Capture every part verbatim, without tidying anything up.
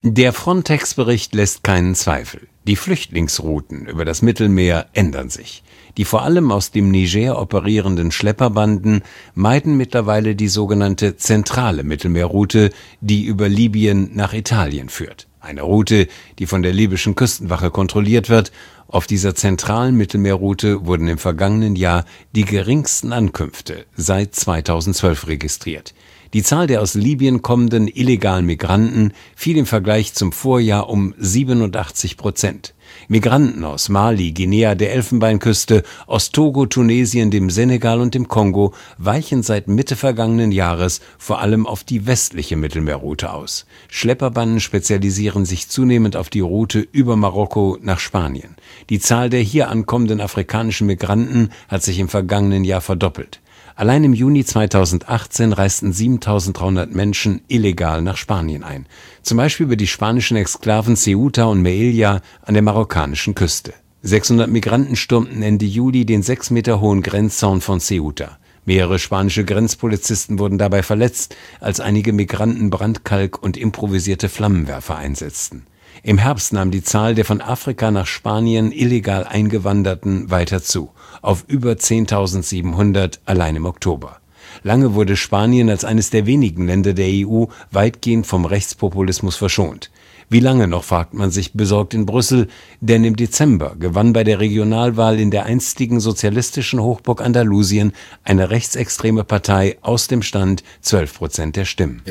Der Frontex-Bericht lässt keinen Zweifel. Die Flüchtlingsrouten über das Mittelmeer ändern sich. Die vor allem aus dem Niger operierenden Schlepperbanden meiden mittlerweile die sogenannte zentrale Mittelmeerroute, die über Libyen nach Italien führt. Eine Route, die von der libyschen Küstenwache kontrolliert wird. Auf dieser zentralen Mittelmeerroute wurden im vergangenen Jahr die geringsten Ankünfte seit zweitausendzwölf registriert. Die Zahl der aus Libyen kommenden illegalen Migranten fiel im Vergleich zum Vorjahr um siebenundachtzig Prozent. Migranten aus Mali, Guinea, der Elfenbeinküste, aus Togo, Tunesien, dem Senegal und dem Kongo weichen seit Mitte vergangenen Jahres vor allem auf die westliche Mittelmeerroute aus. Schlepperbanden spezialisieren sich zunehmend auf die Route über Marokko nach Spanien. Die Zahl der hier ankommenden afrikanischen Migranten hat sich im vergangenen Jahr verdoppelt. Allein im Juni zweitausendachtzehn reisten siebentausenddreihundert Menschen illegal nach Spanien ein, zum Beispiel über die spanischen Exklaven Ceuta und Melilla an der marokkanischen Küste. sechshundert Migranten stürmten Ende Juli den sechs Meter hohen Grenzzaun von Ceuta. Mehrere spanische Grenzpolizisten wurden dabei verletzt, als einige Migranten Brandkalk und improvisierte Flammenwerfer einsetzten. Im Herbst nahm die Zahl der von Afrika nach Spanien illegal Eingewanderten weiter zu, auf über zehntausendsiebenhundert allein im Oktober. Lange wurde Spanien als eines der wenigen Länder der E U weitgehend vom Rechtspopulismus verschont. Wie lange noch, fragt man sich besorgt in Brüssel, denn im Dezember gewann bei der Regionalwahl in der einstigen sozialistischen Hochburg Andalusien eine rechtsextreme Partei aus dem Stand zwölf Prozent der Stimmen.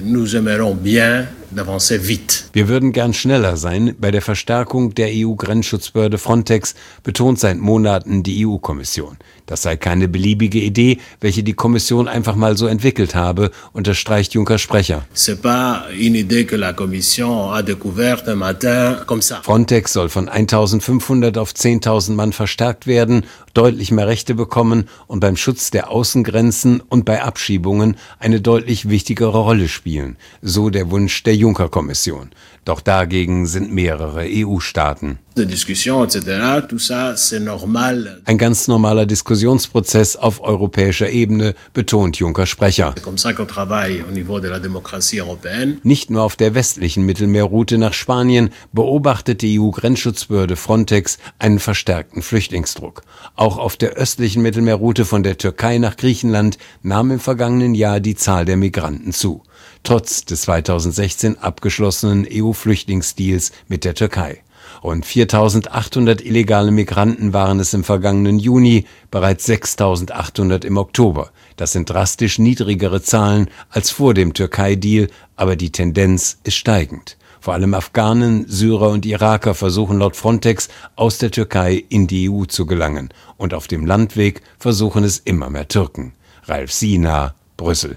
Wir würden gern schneller sein bei der Verstärkung der E U-Grenzschutzbehörde Frontex, betont seit Monaten die E U-Kommission. Das sei keine beliebige Idee, welche die Kommission einfach mal so entwickelt habe, unterstreicht Junckers Sprecher. Frontex soll von eintausendfünfhundert auf zehntausend Mann verstärkt werden, deutlich mehr Rechte bekommen und beim Schutz der Außengrenzen und bei Abschiebungen eine deutlich wichtigere Rolle spielen, so der Wunsch der Juncker-Kommission. Doch dagegen sind mehrere E U-Staaten. Ein ganz normaler Diskussionsprozess auf europäischer Ebene, betont Junckers Sprecher. Nicht nur auf der westlichen Mittelmeerroute nach Spanien beobachtet die E U-Grenzschutzbehörde Frontex einen verstärkten Flüchtlingsdruck. Auch auf der östlichen Mittelmeerroute von der Türkei nach Griechenland nahm im vergangenen Jahr die Zahl der Migranten zu, trotz des zweitausendsechzehn abgeschlossenen E U-Flüchtlingsdeals mit der Türkei. Rund viertausendachthundert illegale Migranten waren es im vergangenen Juni, bereits sechstausendachthundert im Oktober. Das sind drastisch niedrigere Zahlen als vor dem Türkei-Deal, aber die Tendenz ist steigend. Vor allem Afghanen, Syrer und Iraker versuchen laut Frontex aus der Türkei in die E U zu gelangen. Und auf dem Landweg versuchen es immer mehr Türken. Ralf Sina, Brüssel.